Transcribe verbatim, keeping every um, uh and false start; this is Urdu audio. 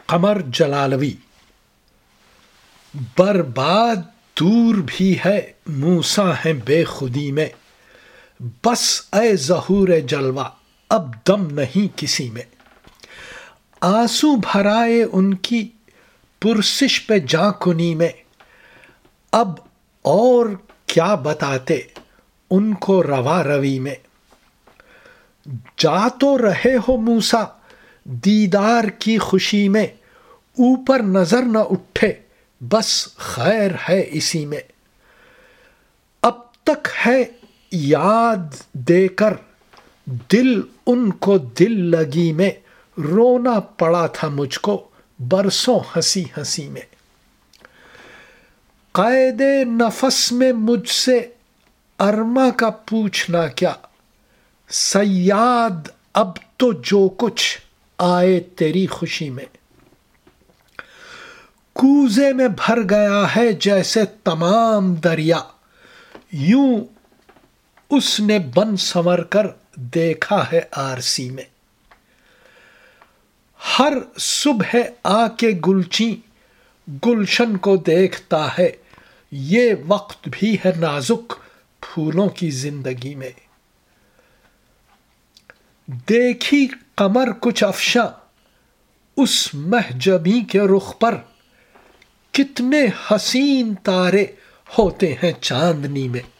قمر جلالوی۔ برباد دور بھی ہے موسیٰ ہیں بے خودی میں، بس اے ظہور جلوہ اب دم نہیں کسی میں۔ آنسو بھرائے ان کی پرسش پہ جاں کنی میں، اب اور کیا بتاتے ان کو روا روی میں۔ جا تو رہے ہو موسیٰ دیدار کی خوشی میں، اوپر نظر نہ اٹھے بس خیر ہے اسی میں۔ اب تک ہے یاد دے کر دل ان کو دل لگی میں، رونا پڑا تھا مجھ کو برسوں ہنسی ہنسی میں۔ قید نفس میں مجھ سے ارما کا پوچھنا کیا، صیاد اب تو جو کچھ آئے تیری خوشی میں۔ کوزے میں بھر گیا ہے جیسے تمام دریا، یوں اس نے بن سنور کر دیکھا ہے آرسی میں۔ ہر صبح آ کے گلچین گلشن کو دیکھتا ہے، یہ وقت بھی ہے نازک پھولوں کی زندگی میں۔ دیکھی قمر کچھ افشاں اس محجبی کے رخ پر، کتنے حسین تارے ہوتے ہیں چاندنی میں۔